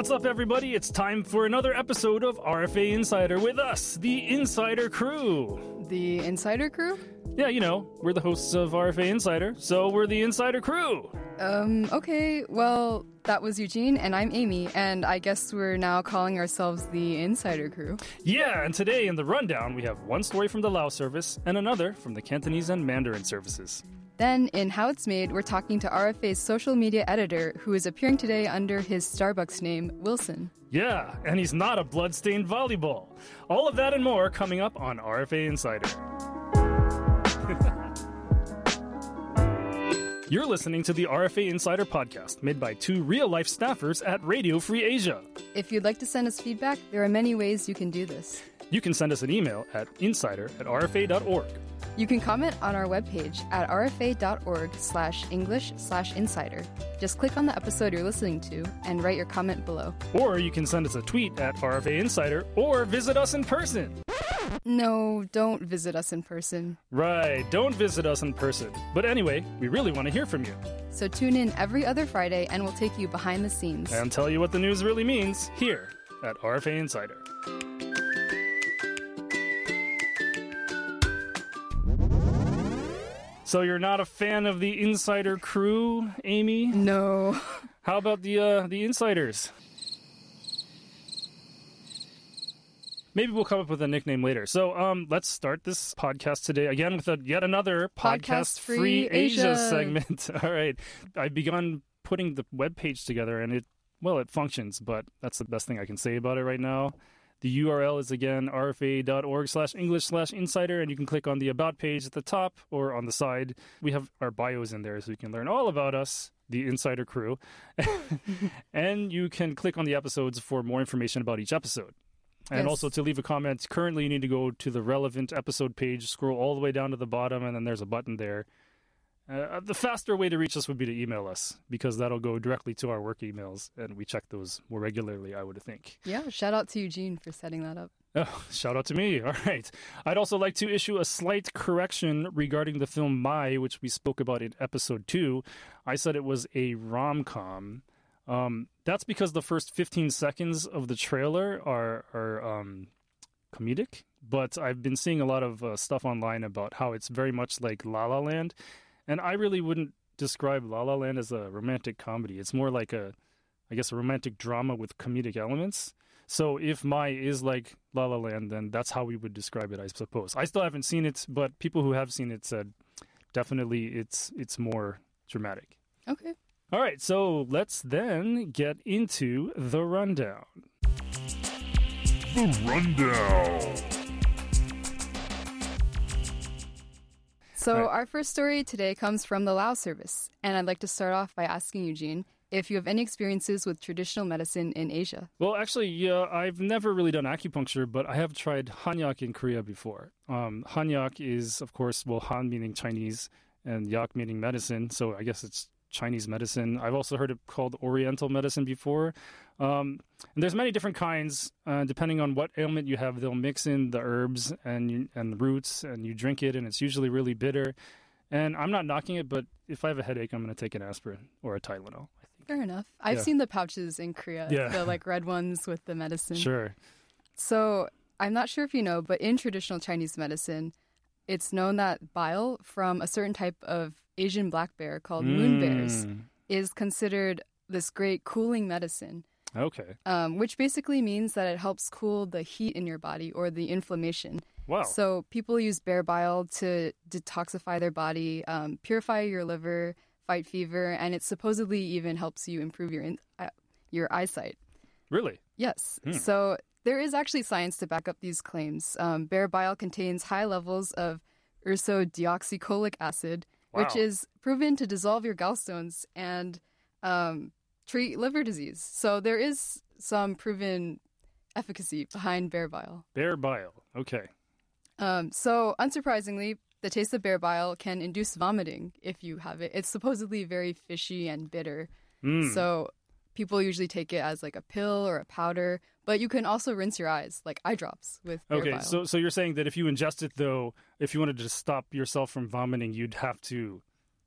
What's up, everybody? It's time for another episode of RFA Insider with us, the Insider Crew. The Insider Crew? Yeah, you know, we're the hosts of RFA Insider, so we're the Insider Crew. Okay, well, that was Eugene, and I'm Amy, and I guess we're now calling ourselves the Insider Crew. Yeah, and today in the rundown, we have one story from the Lao service and another from the Cantonese and Mandarin services. Then, in How It's Made, we're talking to RFA's social media editor, who is appearing today under his Starbucks name, Wilson. Yeah, and he's not a blood-stained volleyball. All of that and more coming up on RFA Insider. You're listening to the RFA Insider podcast, made by two real-life staffers at Radio Free Asia. If you'd like to send us feedback, there are many ways you can do this. You can send us an email at insider@rfa.org. You can comment on our webpage at rfa.org/English/insider. Just click on the episode you're listening to and write your comment below. Or you can send us a tweet at RFA Insider or visit us in person. No, don't visit us in person. Right, don't visit us in person. But anyway, we really want to hear from you. So tune in every other Friday and we'll take you behind the scenes. And tell you what the news really means here at RFA Insider. So you're not a fan of the Insider Crew, Amy? No. How about the Insiders? Maybe we'll come up with a nickname later. So let's start this podcast today again with yet another Podcast Free Asia segment. All right. I've begun putting the webpage together, and it functions, but that's the best thing I can say about it right now. The URL is, again, rfa.org/English/insider, and you can click on the About page at the top or on the side. We have our bios in there, so you can learn all about us, the Insider Crew. And you can click on the episodes for more information about each episode. And Yes. also to leave a comment, currently you need to go to the relevant episode page, scroll all the way down to the bottom, and then there's a button there. The faster way to reach us would be to email us, because that'll go directly to our work emails, and we check those more regularly, I would think. Yeah, shout out to Eugene for setting that up. Oh, shout out to me. All right. I'd also like to issue a slight correction regarding the film Mai, which we spoke about in episode 2. I said it was a rom-com. That's because the first 15 seconds of the trailer are comedic, but I've been seeing a lot of stuff online about how it's very much like La La Land, and I really wouldn't describe La La Land as a romantic comedy. It's more like a romantic drama with comedic elements. So if Mai is like La La Land, then that's how we would describe it, I suppose. I still haven't seen it, but people who have seen it said definitely it's more dramatic. Okay. All right, so let's then get into the rundown. The rundown. So Right. our first story today comes from the Lao service, and I'd like to start off by asking Eugene if you have any experiences with traditional medicine in Asia. Well, actually, yeah, I've never really done acupuncture, but I have tried Hanyak in Korea before. Hanyak is, of course, Han meaning Chinese and Yak meaning medicine, so I guess it's Chinese medicine. I've also heard it called Oriental medicine before. And there's many different kinds. Depending on what ailment you have, they'll mix in the herbs and the roots, and you drink it, and it's usually really bitter. And I'm not knocking it, but if I have a headache, I'm going to take an aspirin or a Tylenol, I think. Fair enough. I've Yeah. seen the pouches in Korea, Yeah. the red ones with the medicine. Sure. So I'm not sure if you know, but in traditional Chinese medicine, it's known that bile from a certain type of Asian black bear called moon bears is considered this great cooling medicine, Okay. which basically means that it helps cool the heat in your body or the inflammation. Wow. So people use bear bile to detoxify their body, purify your liver, fight fever, and it supposedly even helps you improve your eyesight. Really? Yes. So there is actually science to back up these claims. Bear bile contains high levels of ursodeoxycholic acid, which Wow. is proven to dissolve your gallstones and treat liver disease. So there is some proven efficacy behind bear bile. Bear bile. Okay. So unsurprisingly, the taste of bear bile can induce vomiting if you have it. It's supposedly very fishy and bitter. So people usually take it as like a pill or a powder, but you can also rinse your eyes, like eye drops with bear Okay, bile. so you're saying that if you ingest it, though, if you wanted to stop yourself from vomiting, you'd have to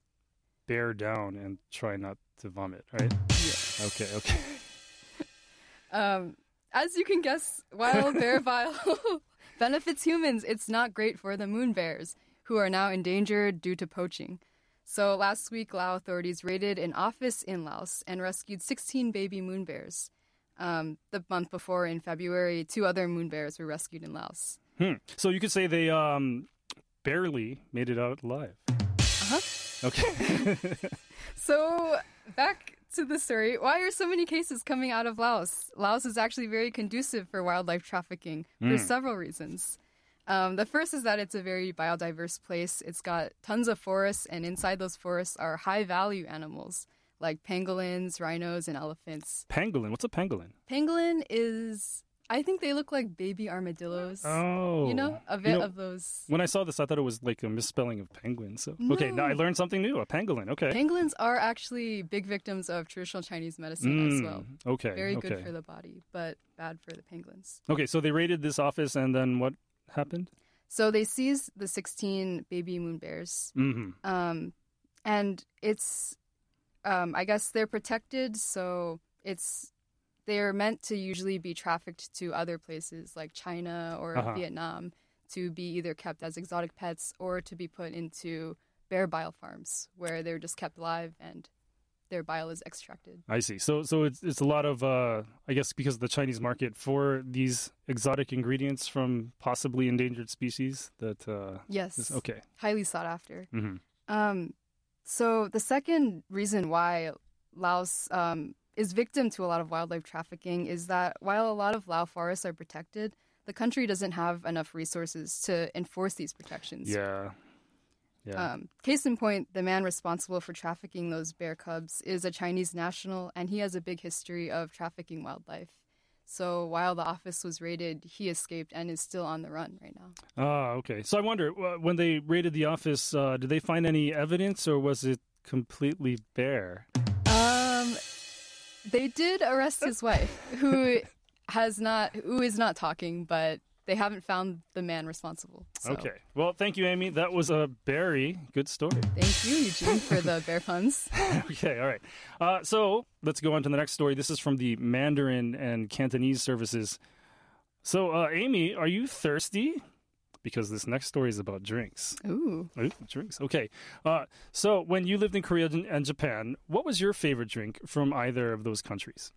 bear down and try not to vomit, right? Yeah. Okay. As you can guess, wild bear bile benefits humans. It's not great for the moon bears, who are now endangered due to poaching. So last week, Lao authorities raided an office in Laos and rescued 16 baby moon bears. The month before, in February, 2 other moon bears were rescued in Laos. So you could say they barely made it out alive. Okay. So back to the story. Why are so many cases coming out of Laos? Laos is actually very conducive for wildlife trafficking for several reasons. The first is that it's a very biodiverse place. It's got tons of forests, and inside those forests are high-value animals like pangolins, rhinos, and elephants. Pangolin? What's a pangolin? Pangolin is... I think they look like baby armadillos. Oh. You know, a bit of those. When I saw this, I thought it was like a misspelling of penguin. So okay, now I learned something new. A pangolin. Okay. Pangolins are actually big victims of traditional Chinese medicine as well. Okay. Very good for the body, but bad for the pangolins. Okay, so they raided this office, and then what happened? So they seized the 16 baby moon bears. And it's, I guess they're protected, so they're meant to usually be trafficked to other places like China or Vietnam to be either kept as exotic pets or to be put into bear bile farms where they're just kept alive and their bile is extracted. I see. So it's a lot of, I guess, because of the Chinese market for these exotic ingredients from possibly endangered species that... yes. Okay. Highly sought after. So the second reason why Laos is victim to a lot of wildlife trafficking is that while a lot of Lao forests are protected, the country doesn't have enough resources to enforce these protections. Yeah. Case in point, the man responsible for trafficking those bear cubs is a Chinese national, and he has a big history of trafficking wildlife. So while the office was raided, he escaped and is still on the run right now. Ah, okay. So I wonder, when they raided the office, did they find any evidence, or was it completely bare? They did arrest his wife, who is not talking, but they haven't found the man responsible. So. Okay. Well, thank you, Amy. That was a very good story. Thank you, Eugene, for the bear puns. Okay, all right. So let's go on to the next story. This is from the Mandarin and Cantonese services. So, Amy, are you thirsty? Because this next story is about drinks. Ooh, drinks. Okay. So when you lived in Korea and Japan, what was your favorite drink from either of those countries?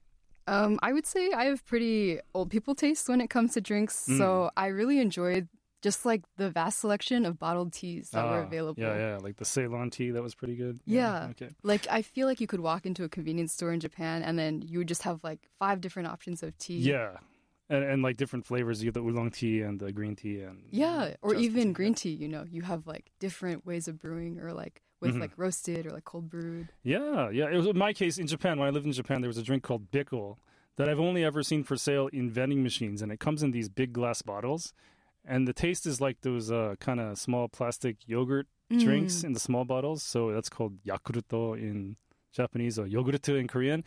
I would say I have pretty old people taste when it comes to drinks. So I really enjoyed just like the vast selection of bottled teas that were available. Yeah. Like the Ceylon tea, that was pretty good. Yeah. Okay. Like I feel like you could walk into a convenience store in Japan and then you would just have like 5 different options of tea. Yeah. And like different flavors, you have the oolong tea and the green tea and or even green tea. You know, you have like different ways of brewing, or like with like roasted or like cold brewed. Yeah. It was in my case in Japan. When I lived in Japan, there was a drink called Bickle that I've only ever seen for sale in vending machines, and it comes in these big glass bottles, and the taste is like those kind of small plastic yogurt drinks in the small bottles. So that's called yakuruto in Japanese, or yogurt in Korean.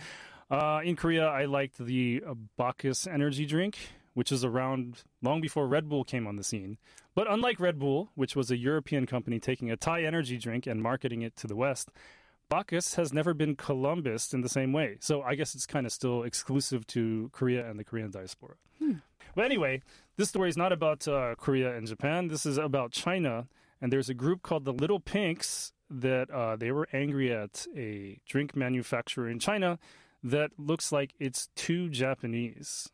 In Korea, I liked the Bacchus energy drink, which is around long before Red Bull came on the scene. But unlike Red Bull, which was a European company taking a Thai energy drink and marketing it to the West, Bacchus has never been Columbused in the same way. So I guess it's kind of still exclusive to Korea and the Korean diaspora. But anyway, this story is not about Korea and Japan. This is about China. And there's a group called the Little Pinks that they were angry at a drink manufacturer in China that looks like it's too Japanese.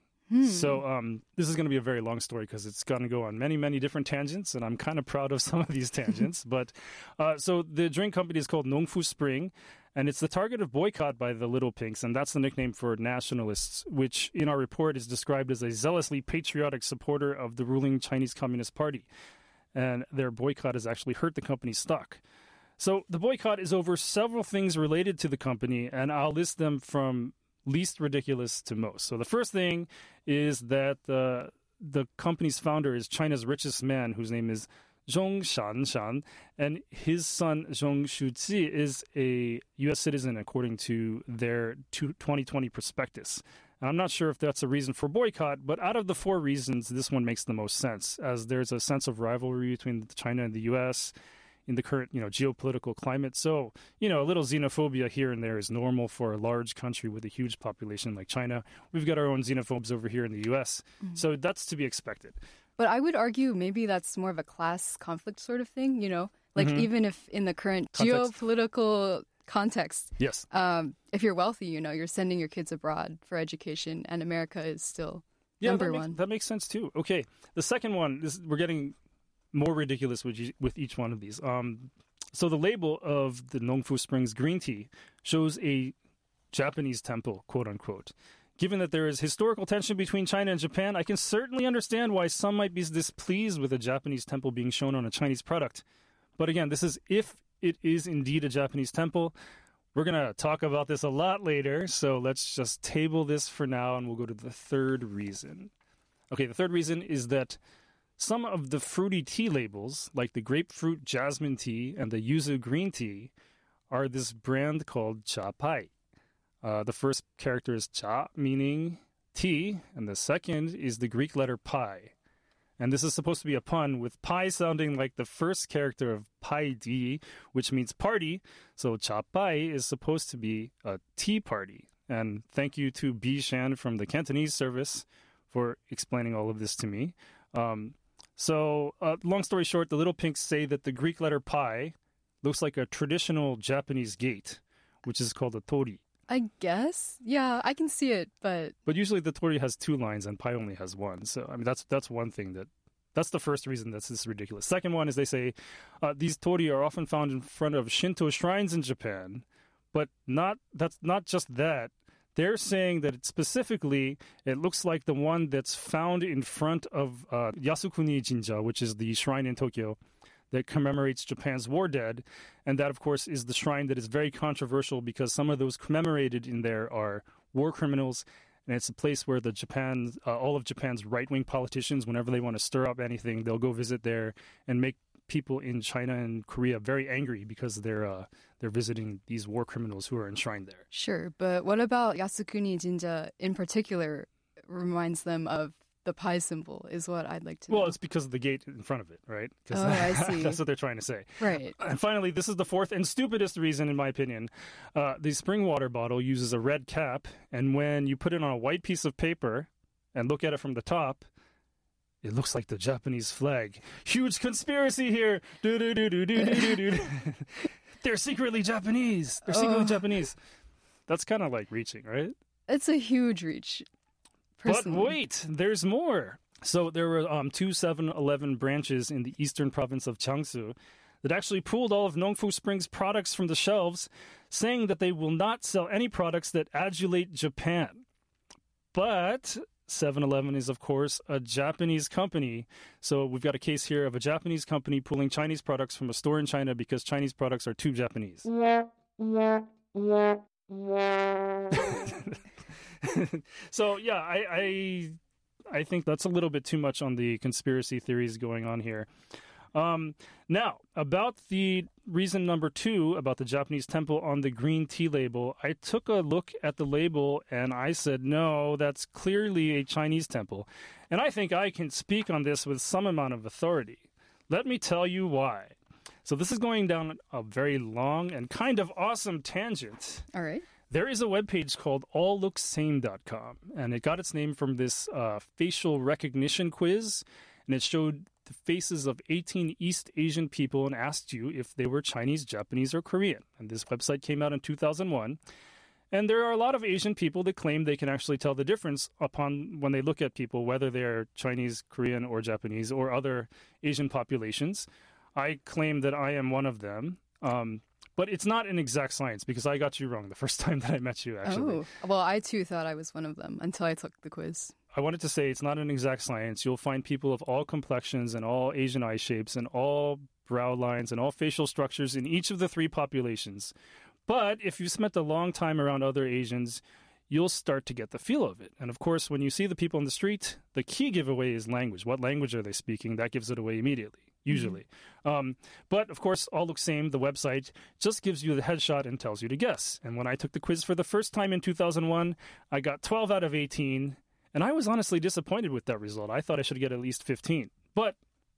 So this is going to be a very long story because it's going to go on many, many different tangents, and I'm kind of proud of some of these tangents. But so the drink company is called Nongfu Spring, and it's the target of boycott by the Little Pinks, and that's the nickname for nationalists, which in our report is described as a zealously patriotic supporter of the ruling Chinese Communist Party. And their boycott has actually hurt the company's stock. So the boycott is over several things related to the company, and I'll list them from least ridiculous to most. So the first thing is that the company's founder is China's richest man, whose name is Zhong Shanshan, and his son Zhong Shuqi is a U.S. citizen according to their 2020 prospectus. And I'm not sure if that's a reason for boycott, but out of the 4 reasons, this one makes the most sense, as there's a sense of rivalry between China and the U.S., in the current, geopolitical climate. So, a little xenophobia here and there is normal for a large country with a huge population like China. We've got our own xenophobes over here in the U.S., so that's to be expected. But I would argue maybe that's more of a class conflict sort of thing, Like even if in the current geopolitical context, yes, if you're wealthy, you're sending your kids abroad for education, and America is still number one. That makes sense too. Okay, the second one is we're getting more ridiculous with each one of these. So the label of the Nongfu Springs green tea shows a Japanese temple, quote unquote. Given that there is historical tension between China and Japan, I can certainly understand why some might be displeased with a Japanese temple being shown on a Chinese product. But again, this is if it is indeed a Japanese temple. We're going to talk about this a lot later, so let's just table this for now, and we'll go to the third reason. Okay, the third reason is that some of the fruity tea labels, like the grapefruit jasmine tea and the yuzu green tea, are this brand called Cha Pai. The first character is cha, meaning tea, and the second is the Greek letter pi. And this is supposed to be a pun, with pi sounding like the first character of pai di, which means party. So cha pai is supposed to be a tea party. And thank you to Bi Shan from the Cantonese service for explaining all of this to me. So long story short, the Little Pinks say that the Greek letter pi looks like a traditional Japanese gate, which is called a tori. I guess. Yeah, I can see it, but usually the tori has 2 lines and pi only has 1. So, I mean, that's one thing that's the first reason this is ridiculous. Second one is they say these tori are often found in front of Shinto shrines in Japan, but that's not just that. They're saying that specifically it looks like the one that's found in front of Yasukuni Jinja, which is the shrine in Tokyo that commemorates Japan's war dead. And that, of course, is the shrine that is very controversial because some of those commemorated in there are war criminals. And it's a place where all of Japan's right-wing politicians, whenever they want to stir up anything, they'll go visit there and make people in China and Korea very angry because they're visiting these war criminals who are enshrined there. Sure, but what about Yasukuni Jinja in particular reminds them of the pi symbol is what I'd like to know. Well, it's because of the gate in front of it, right? Oh, I see. That's what they're trying to say. Right. And finally, this is the fourth and stupidest reason, in my opinion. The spring water bottle uses a red cap, and when you put it on a white piece of paper and look at it from the top, it looks like the Japanese flag. Huge conspiracy here! Do-do-do-do-do-do-do-do. They're secretly Japanese! Japanese. That's kind of like reaching, right? It's a huge reach. Personally. But wait, there's more. So there were 2 7-Eleven branches in the eastern province of Jiangsu that actually pulled all of Nongfu Springs products from the shelves, saying that they will not sell any products that adulate Japan. But 7-Eleven is, of course, a Japanese company. So we've got a case here of a Japanese company pulling Chinese products from a store in China because Chinese products are too Japanese. So, yeah, I think that's a little bit too much on the conspiracy theories going on here. Now, about the reason number 2 about the Japanese temple on the green tea label, I took a look at the label and I said, no, that's clearly a Chinese temple. And I think I can speak on this with some amount of authority. Let me tell you why. So this is going down a very long and kind of awesome tangent. All right. There is a webpage called alllooksame.com, and it got its name from this facial recognition quiz, and it showed the faces of 18 East Asian people and asked you if they were Chinese, Japanese, or Korean. And this website came out in 2001. And there are a lot of Asian people that claim they can actually tell the difference upon when they look at people, whether they're Chinese, Korean, or Japanese, or other Asian populations. I claim that I am one of them. But it's not an exact science because I got you wrong the first time that I met you, actually. Oh, well, I too thought I was one of them until I took the quiz. I wanted to say it's not an exact science. You'll find people of all complexions and all Asian eye shapes and all brow lines and all facial structures in each of the 3 populations. But if you spent a long time around other Asians, you'll start to get the feel of it. And of course, when you see the people on the street, the key giveaway is language. What language are they speaking? That gives it away immediately. Usually. But, of course, All Look Same, the website, just gives you the headshot and tells you to guess. And when I took the quiz for the first time in 2001, I got 12 out of 18, and I was honestly disappointed with that result. I thought I should get at least 15. But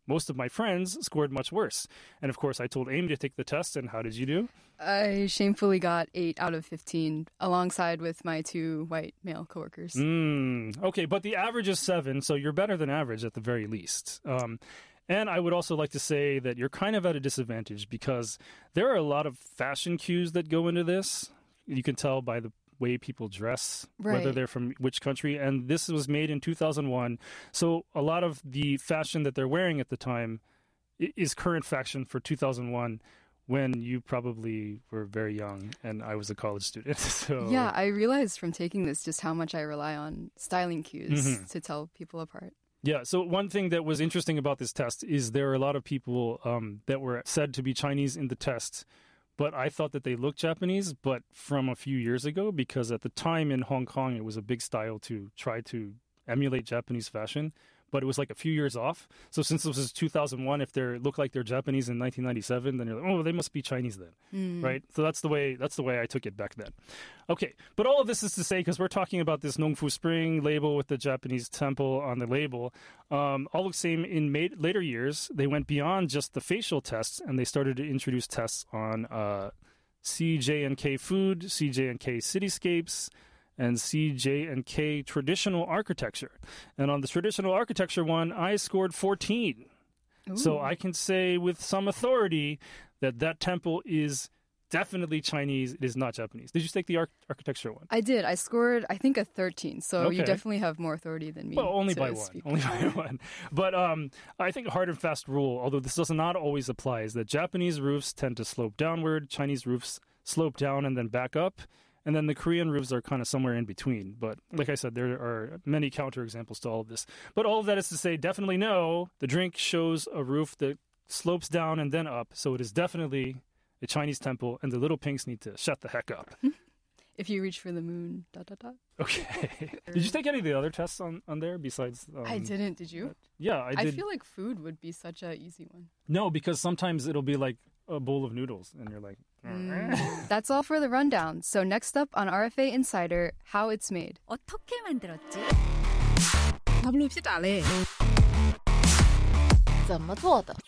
most of my friends scored much worse. And of course, I told Amy to take the test. And how did you do? I shamefully got 8 out of 15 alongside with my 2 white male coworkers. Okay, but the average is 7, so you're better than average at the very least. And I would also like to say that you're kind of at a disadvantage because there are a lot of fashion cues that go into this. You can tell by the way people dress, whether Right. they're from which country. And this was made in 2001. So a lot of the fashion that they're wearing at the time is current fashion for 2001 when you probably were very young and I was a college student. So Yeah, I realized from taking this just how much I rely on styling cues Mm-hmm. to tell people apart. Yeah, so one thing that was interesting about this test is there are a lot of people that were said to be Chinese in the test, but I thought that they looked Japanese, but from a few years ago, because at the time in Hong Kong, it was a big style to try to emulate Japanese fashion, but it was like a few years off. So since this was 2001, if they look like they're Japanese in 1997, then you're like, oh, they must be Chinese then, right? So that's the way I took it back then. Okay, but all of this is to say, because we're talking about this Nongfu Spring label with the Japanese temple on the label, all the same, in later years, they went beyond just the facial tests, and they started to introduce tests on CJ&K food, CJ&K cityscapes, and CJ&K traditional architecture. And on the traditional architecture one, I scored 14. So I can say with some authority that that temple is definitely Chinese. It is not Japanese. Did you take the architecture one? I did. I scored, I think, a 13. So you Okay. definitely have more authority than me. Well, only to by one. speak. Only by one. But I think a hard and fast rule, although this does not always apply, is that Japanese roofs tend to slope downward. Chinese roofs slope down and then back up. And then the Korean roofs are kind of somewhere in between. But like I said, there are many counterexamples to all of this. But all of that is to say, definitely no, the drink shows a roof that slopes down and then up. So it is definitely a Chinese temple, and the little pinks need to shut the heck up. If you reach for the moon, ... Okay. Did you take any of the other tests on there besides... I didn't. Did you? Yeah, I I did. feel like food would be such a easy one. No, because sometimes it'll be like a bowl of noodles, and you're like... That's all for the rundown. So next up on RFA Insider, how it's made. 어떻게 만들었지? 답을 없이 잘해. 怎么做的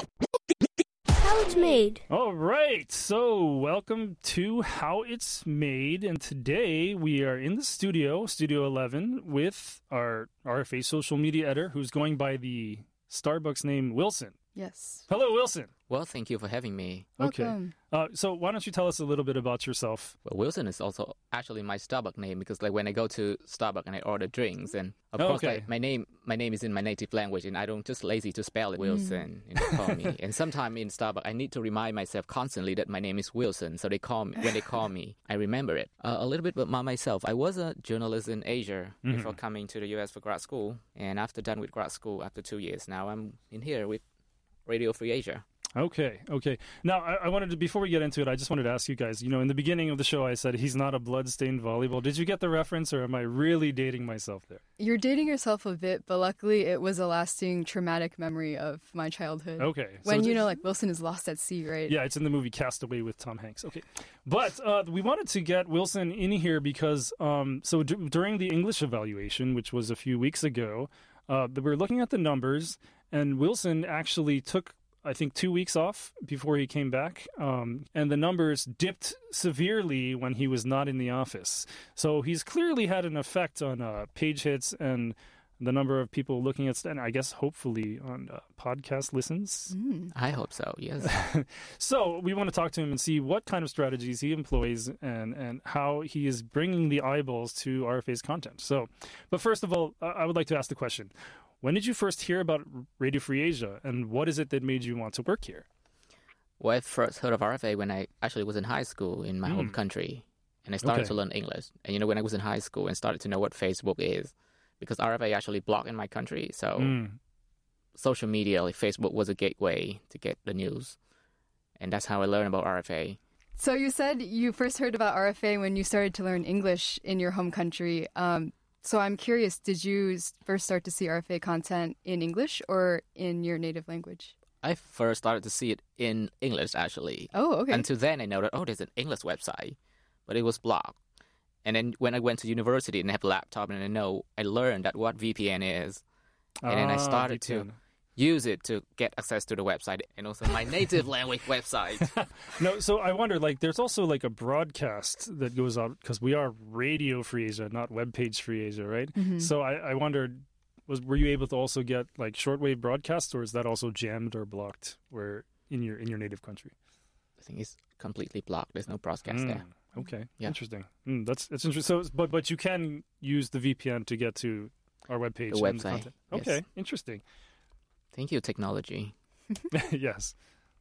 How it's made. All right, so welcome to How It's Made, and today we are in the Studio 11, with our RFA social media editor, who's going by the Starbucks name Wilson. Yes. Hello, Wilson. Well, thank you for having me. Welcome. Okay. So why don't you tell us a little bit about yourself? Well, Wilson is also actually my Starbucks name because, like, when I go to Starbucks and I order drinks, and of Oh, course, okay. like, my name is in my native language, and I don't just lazy to spell it Wilson. Call me. And sometimes in Starbucks, I need to remind myself constantly that my name is Wilson. So when they call me, I remember it. A little bit about myself. I was a journalist in Asia before coming to the U.S. for grad school, and after done with grad school, after 2 years, now I'm in here with Radio Free Asia. Okay. Now, I wanted to, before we get into it, I just wanted to ask you guys, in the beginning of the show, I said he's not a blood-stained volleyball. Did you get the reference, or am I really dating myself there? You're dating yourself a bit, but luckily it was a lasting traumatic memory of my childhood. Okay. When, so like Wilson is lost at sea, right? Yeah, it's in the movie Castaway with Tom Hanks. Okay. But we wanted to get Wilson in here because, during the English evaluation, which was a few weeks ago, we were looking at the numbers, and Wilson actually took, I think, 2 weeks off before he came back. And the numbers dipped severely when he was not in the office. So he's clearly had an effect on page hits and the number of people looking at, and I guess hopefully on podcast listens. I hope so, yes. So we want to talk to him and see what kind of strategies he employs and how he is bringing the eyeballs to RFA's content. But first of all, I would like to ask the question. When did you first hear about Radio Free Asia, and what is it that made you want to work here? Well, I first heard of RFA when I actually was in high school in my home country, and I started to learn English. And, when I was in high school and started to know what Facebook is, because RFA actually blocked in my country, so social media, like Facebook, was a gateway to get the news. And that's how I learned about RFA. So you said you first heard about RFA when you started to learn English in your home country. So I'm curious, did you first start to see RFA content in English or in your native language? I first started to see it in English, actually. Oh, okay. Until then, I know that, there's an English website, but it was blocked. And then when I went to university and I have a laptop, and I learned that what VPN is. And then I started to use it to get access to the website and also my native language website. No, so I wonder, like, there's also like a broadcast that goes out because we are Radio Free Asia, not Web Page Free Asia, right? So I wondered, were you able to also get like shortwave broadcasts, or is that also jammed or blocked where in your native country? I think it's completely blocked. There's no broadcast there. Okay, Yeah. interesting. That's interesting. So, but you can use the VPN to get to our webpage. The and website, content. yes. Okay, interesting. Thank you, technology. Yes.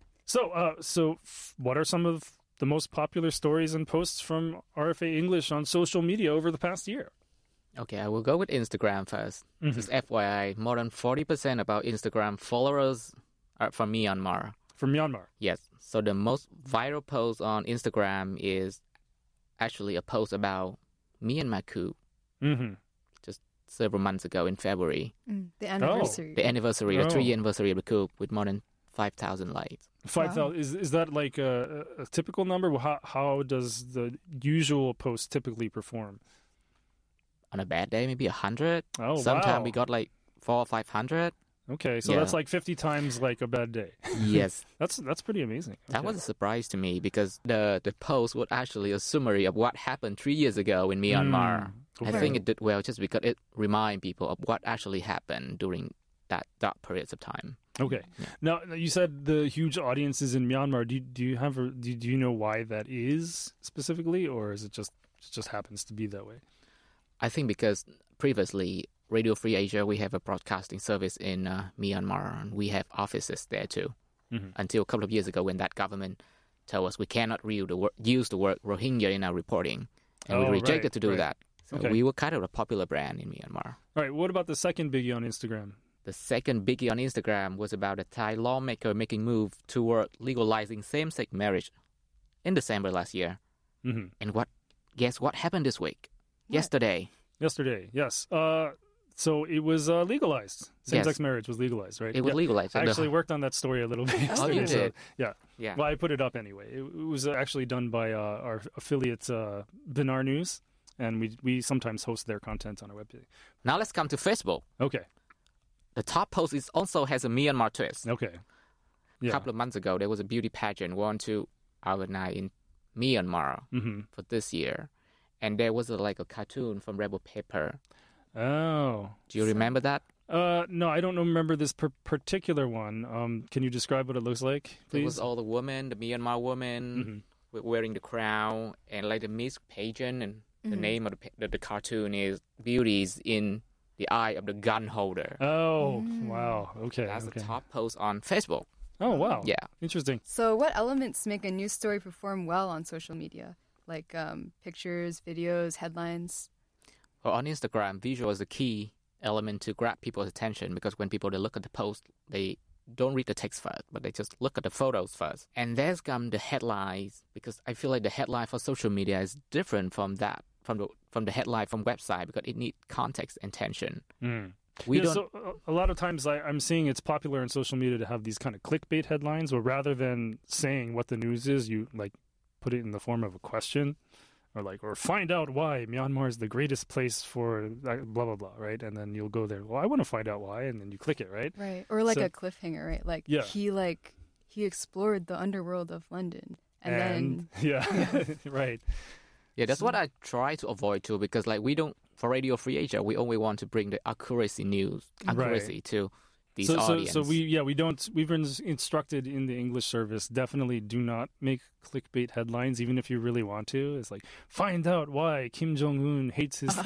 So, what are some of the most popular stories and posts from RFA English on social media over the past year? Okay, I will go with Instagram first. Just FYI, more than 40% of our Instagram followers are from Myanmar. From Myanmar. Yes. So the most viral post on Instagram is actually a post about Myanmar coup Mm-hmm. just several months ago in February. The anniversary. The anniversary, the 3-year Oh. anniversary of the coup with more than 5,000 likes. 5,000. Is that like a typical number? How does the usual post typically perform? On a bad day, maybe 100. Oh, Sometimes wow. we got like 400 or 500. Okay, so Yeah. that's like 50 times like a bad day. Yes. That's pretty amazing. That Okay. was a surprise to me because the post was actually a summary of what happened 3 years ago in Myanmar. I okay. think it did well just because it reminded people of what actually happened during that dark periods of time. Okay. Now you said the huge audiences in Myanmar. Do you know why that is specifically, or is it just happens to be that way? I think because previously Radio Free Asia, we have a broadcasting service in Myanmar, and we have offices there too. Until a couple of years ago, when that government told us we cannot use the word Rohingya in our reporting, and we Oh, rejected right, to do right. that. So Okay. we were kind of a popular brand in Myanmar. All right. What about the second biggie on Instagram? The second biggie on Instagram was about a Thai lawmaker making move toward legalizing same-sex marriage in December last year. Mm-hmm. And guess what happened this week? Yesterday. Yesterday, yes. So it was legalized. Same-sex Yes. marriage was legalized, right? It was Yeah. legalized. I actually worked on that story a little bit yesterday. you so, did? yeah. Yeah. Well, I put it up anyway. It was actually done by our affiliate, Binar News, and we sometimes host their content on our webpage. Now let's come to Facebook. Okay. The top post also has a Myanmar twist. Okay. A Yeah. couple of months ago, there was a beauty pageant want to organize in Myanmar Mm-hmm. for this year. And there was like a cartoon from Rebel Pepper. Oh. Do you remember that? No, I don't remember this particular one. Can you describe what it looks like, It was please? all the women, the Myanmar woman, wearing the crown, and like the Miss pageant, and the name of the cartoon is Beauties in the Eye of the Gun Holder. Oh, wow. Okay. That's okay. the top post on Facebook. Oh, wow. Yeah. Interesting. So, what elements make a news story perform well on social media? Like pictures, videos, headlines? Well, on Instagram, visual is the key element to grab people's attention because when people they look at the post, they don't read the text first, but they just look at the photos first. And there's come the headlines because I feel like the headline for social media is different from that, from the headline from website because it needs context and tension. We Yeah, don't. So a lot of times I'm seeing it's popular on social media to have these kind of clickbait headlines, where rather than saying what the news is, you like put it in the form of a question, or find out why Myanmar is the greatest place for blah blah blah, right? And then you'll go there. Well, I want to find out why, and then you click it, right? Right. Or like So- a cliffhanger, right? Like Yeah. he explored the underworld of London. And then yeah, right. Yeah, that's what I try to avoid too because like we don't for Radio Free Asia, we only want to bring the accuracy to these audience. So we've been instructed in the English service, definitely do not make clickbait headlines, even if you really want to. It's like, find out why Kim Jong-un hates his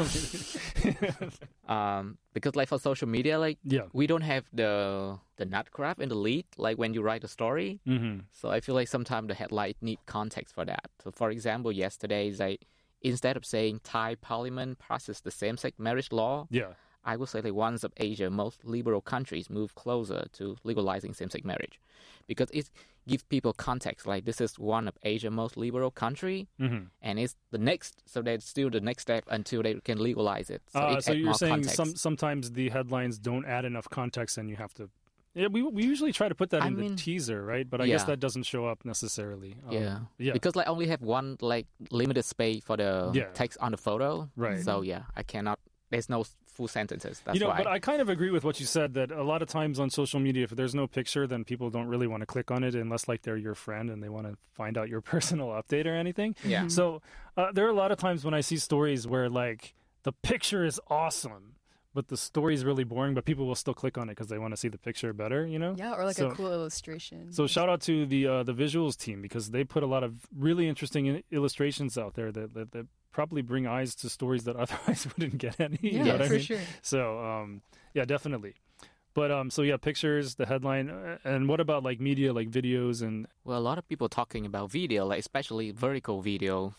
because like for social media, like Yeah. we don't have the nutcraft in the lead, like when you write a story. Mm-hmm. So I feel like sometimes the headline need context for that. So for example, yesterday, like instead of saying Thai Parliament passes the same-sex marriage law, Yeah. I would say like one of Asia's most liberal countries move closer to legalizing same-sex marriage, because it gives people context. Like this is one of Asia's most liberal country, and it's the next. So that's still the next step until they can legalize it. So it So adds you're more saying context. sometimes the headlines don't add enough context, and you have to. Yeah, we usually try to put that I in the mean, teaser, right? But I guess yeah. that doesn't show up necessarily. Yeah, yeah. because like only have one like limited space for the Yeah. text on the photo. Right. So yeah, I cannot there's no full sentences. That's But why. I kind of agree with what you said that a lot of times on social media, if there's no picture, then people don't really want to click on it unless like they're your friend and they want to find out your personal update or anything. Yeah. So there are a lot of times when I see stories where like the picture is awesome, but the story is really boring, but people will still click on it because they want to see the picture better, Yeah, or like So- a cool illustration. So shout out to the visuals team because they put a lot of really interesting illustrations out there that probably bring eyes to stories that otherwise wouldn't get any. yeah, You know what I for mean? sure. So yeah, definitely. But so yeah, pictures, the headline, and what about like media, like videos and Well, a lot of people talking about video, like especially vertical video,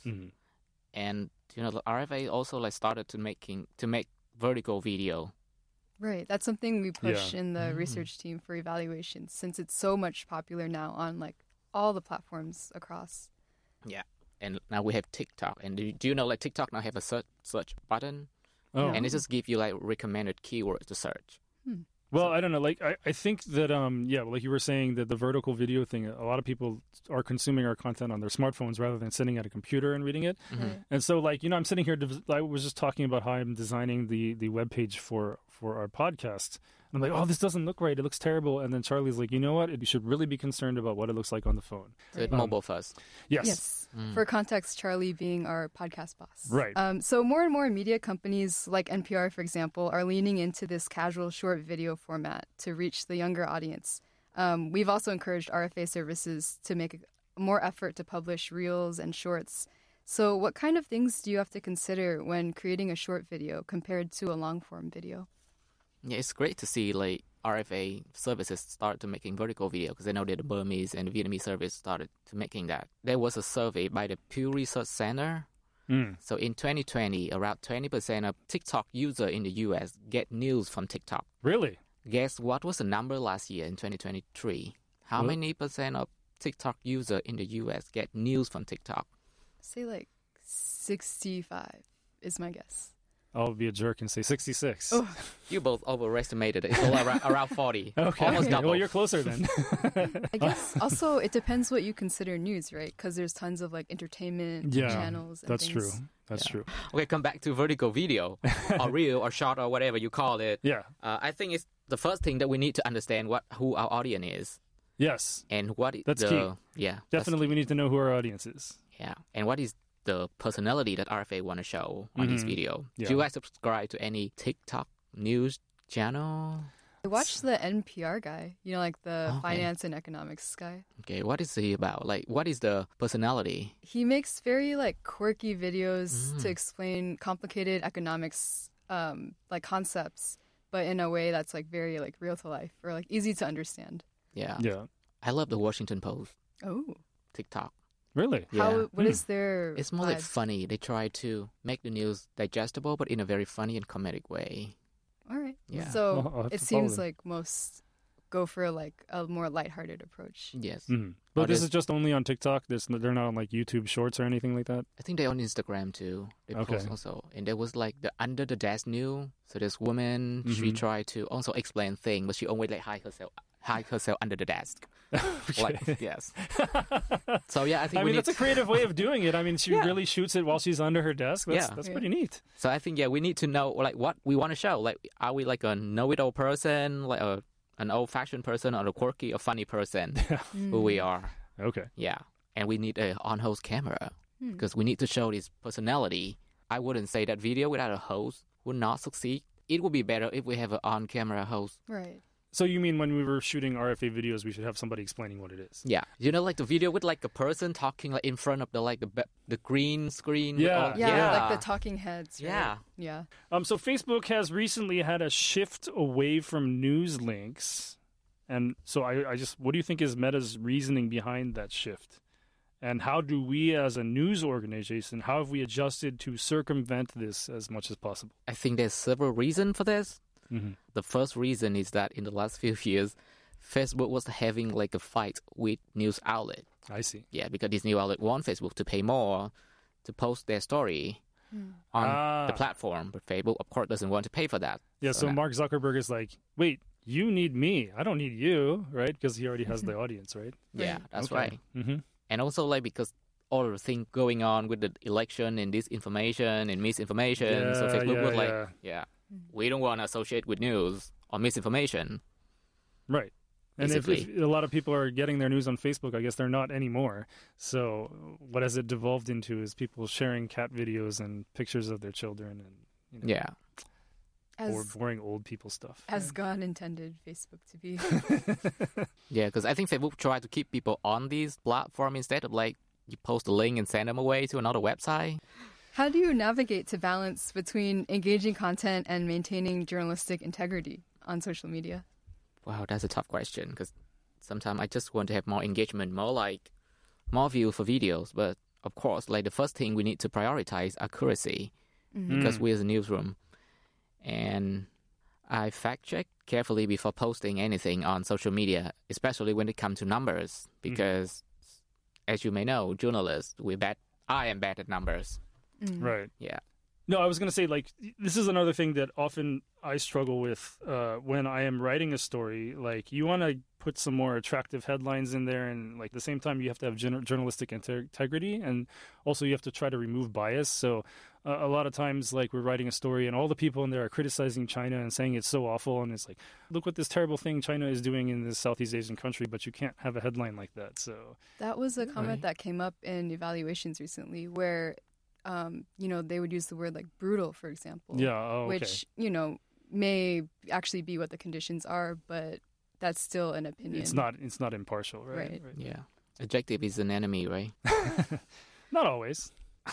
and the RFA also like started to make vertical video. Right. That's something we push Yeah. in the research team for evaluation since it's so much popular now on like all the platforms across. Yeah. And now we have TikTok. And do you know like TikTok now have a search button? oh And it just give you like recommended keywords to search. well, I don't know. Like I think that yeah, like you were saying that the vertical video thing, a lot of people are consuming our content on their smartphones rather than sitting at a computer and reading it. Right. And so like I'm sitting here. I was just talking about how I'm designing the web page for our podcast. And I'm like, oh, this doesn't look right. It looks terrible. And then Charlie's like, you know what? You should really be concerned about what it looks like on the phone. So it's mobile first. Yes. Yes. For context, Charlie being our podcast boss. Right. So more and more media companies like NPR, for example, are leaning into this casual short video format to reach the younger audience. We've also encouraged RFA services to make more effort to publish reels and shorts. So what kind of things do you have to consider when creating a short video compared to a long-form video? Yeah, it's great to see like RFA services start to making vertical video because I know that the Burmese and the Vietnamese service started to making that. There was a survey by the Pew Research Center. So in 2020, around 20% of TikTok users in the US get news from TikTok. Really? Guess what was the number last year in 2023? How What? many percent of TikTok users in the US get news from TikTok? Say like 65 is my guess. I'll be a jerk and say 66. Oh. You both overestimated it. It's all around 40. Okay. Almost double. Well, you're closer then. I guess also it depends what you consider news, right? Because there's tons of like entertainment Yeah, channels. And That's things. true. That's true. Okay, come back to vertical video or reel or short or whatever you call it. Yeah. I think it's the first thing that we need to understand who our audience is Yes. and what is That's key. Yeah, Definitely, we need to know who our audience is. yeah, and what is the personality that RFA want to show on this video. Yeah. Do you guys subscribe to any TikTok news channel? I watched the NPR guy, like the Okay. finance and economics guy. Okay, what is he about? Like, what is the personality? He makes very like quirky videos to explain complicated economics like concepts, but in a way that's like very like real to life or like easy to understand. Yeah, Yeah. I love the Washington Post Oh. TikTok. Really? Yeah. What is their It's more like vibe? funny. They try to make the news digestible, but in a very funny and comedic way. All right. Yeah. So Well, I'll have it to follow seems them. like most go for like a more lighthearted approach. Yes. Mhm. But this there's- is just only on TikTok. They're not on like YouTube Shorts or anything like that. I think they're on Instagram too. They Okay. post also. And there was like the under the desk news. So this woman, she Mm-hmm. tried to also explain things, but she always like hide herself under the desk. Like, yes. So yeah, I think I we mean, need that's a creative way of doing it. I mean, she Yeah. really shoots it while she's under her desk. That's, Yeah. that's Yeah. pretty neat. So I think we need to know like what we want to show. Like, are we like a know-it-all person, like an old-fashioned person, or a quirky or funny person? Who we are. Okay. Yeah, and we need a on-host camera because we need to show this personality. I wouldn't say that video without a host would not succeed. It would be better if we have an on-camera host. Right. So you mean when we were shooting RFA videos, we should have somebody explaining what it is? Yeah, like the video with like a person talking like in front of the green screen. with Yeah. all- Yeah, like the talking heads. Right? Yeah. Yeah. So Facebook has recently had a shift away from news links. And so I just, what do you think is Meta's reasoning behind that shift? And how do we as a news organization, how have we adjusted to circumvent this as much as possible? I think there's several reasons for this. Mm-hmm. The first reason is that in the last few years, Facebook was having like a fight with news outlet. I see. Yeah, because this new outlet want Facebook to pay more to post their story on the platform, but Facebook, of course, doesn't want to pay for that. Yeah, so now- Mark Zuckerberg is like, wait, you need me. I don't need you, right? Because he already has the audience, right? Yeah, that's Okay. right. Mm-hmm. And also, like, because all the things going on with the election and disinformation and misinformation. So Facebook was like, we don't want to associate with news or misinformation. Right. And if a lot of people are getting their news on Facebook, I guess they're not anymore. So what has it devolved into is people sharing cat videos and pictures of their children and or boring old people stuff. As God intended Facebook to be. Yeah, because I think Facebook tried to keep people on these platforms instead of like you post a link and send them away to another website. How do you navigate to balance between engaging content and maintaining journalistic integrity on social media? Wow, that's a tough question because sometimes I just want to have more engagement, more view for videos. But of course, like the first thing we need to prioritize accuracy because we're the newsroom. And I fact check carefully before posting anything on social media, especially when it comes to numbers, because as you may know, journalists, I am bad at numbers. Right. Yeah. No, I was going to say, like, this is another thing that often I struggle with when I am writing a story. Like, you want to put some more attractive headlines in there, and, like, at the same time, you have to have journalistic integrity, and also you have to try to remove bias. So a lot of times, like, we're writing a story, and all the people in there are criticizing China and saying it's so awful, and it's like, look what this terrible thing China is doing in this Southeast Asian country, but you can't have a headline like that. So that was a comment that came up in evaluations recently, where they would use the word like brutal, for example. Yeah, which, may actually be what the conditions are, but that's still an opinion. It's not impartial, right? Yeah. Adjective is an enemy, right? Not always.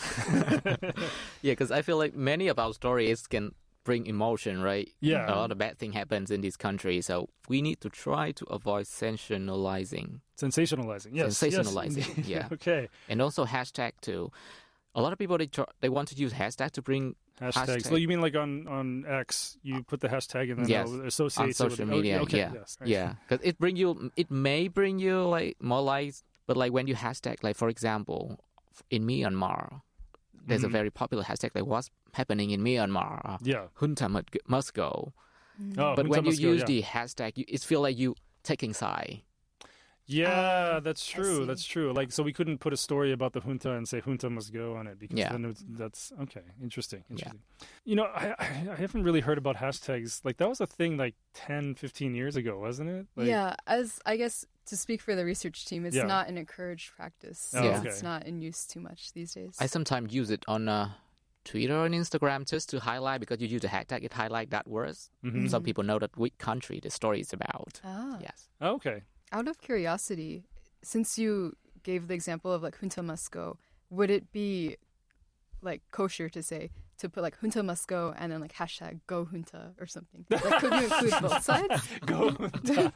Yeah, because I feel like many of our stories can bring emotion, right? Yeah. A lot of bad thing happens in this country, so we need to try to avoid sensationalizing. Yes. Sensationalizing, yeah. Okay. And also hashtag too. A lot of people, they want to use hashtag to bring hashtags. So you mean like on X, you put the hashtag and then they'll associate on social media. Okay. Yeah, yes, right. Yeah. Because it may bring you like more likes, but like when you hashtag, like for example, in Myanmar, there's a very popular hashtag like what's happening in Myanmar. Junta must go. But when you use the hashtag, it feels like you taking side. Yeah, that's true. That's true. Like, so we couldn't put a story about the junta and say junta must go on it because then that's okay. Interesting. Yeah. I haven't really heard about hashtags. Like, that was a thing like 10, 15 years ago, wasn't it? Like, yeah, as I guess to speak for the research team, it's not an encouraged practice. It's not in use too much these days. I sometimes use it on Twitter and Instagram just to highlight, because you use the hashtag, it highlight that words. So people know that which country the story is about. Yes. Okay. Out of curiosity, since you gave the example of like junta must go, would it be like kosher to put like junta must go and then like hashtag go junta or something? Like, could you include both sides? Go junta.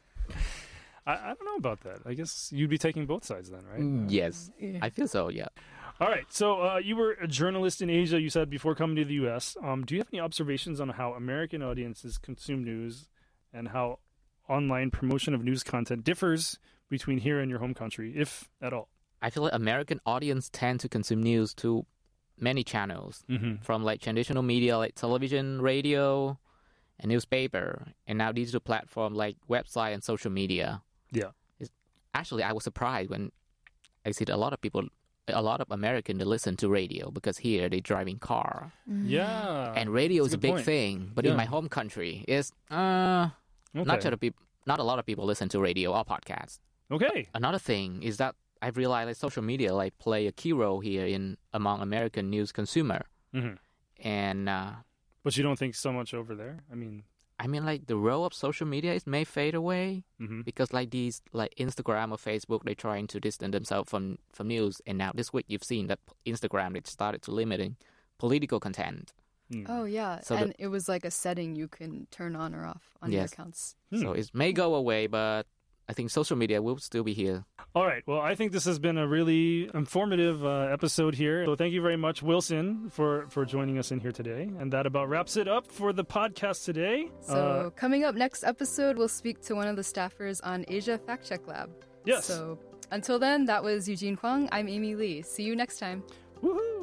I don't know about that. I guess you'd be taking both sides then, right? Yes, I feel so. Yeah. All right. So you were a journalist in Asia, you said, before coming to the U.S. Do you have any observations on how American audiences consume news and how online promotion of news content differs between here and your home country, if at all? I feel like American audience tend to consume news to many channels, from like traditional media like television, radio, and newspaper, and now digital platform like website and social media. Yeah. Actually, I was surprised when I see a lot of Americans listen to radio, because here they driving car. Yeah. And radio is a big thing, but in my home country, it's not a lot of people listen to radio or podcasts. Okay. Another thing is that I've realized that social media play a key role here among American news consumer. And but you don't think so much over there? I mean, like the role of social media may fade away because like these like Instagram or Facebook, they're trying to distance themselves from news. And now this week you've seen that Instagram, they started to limiting political content. Oh, yeah. So and it was like a setting you can turn on or off on your accounts. So it may go away, but I think social media will still be here. All right. Well, I think this has been a really informative episode here. So thank you very much, Wilson, for joining us in here today. And that about wraps it up for the podcast today. So coming up next episode, we'll speak to one of the staffers on Asia Fact Check Lab. Yes. So until then, that was Eugene Huang. I'm Amy Lee. See you next time. Woohoo!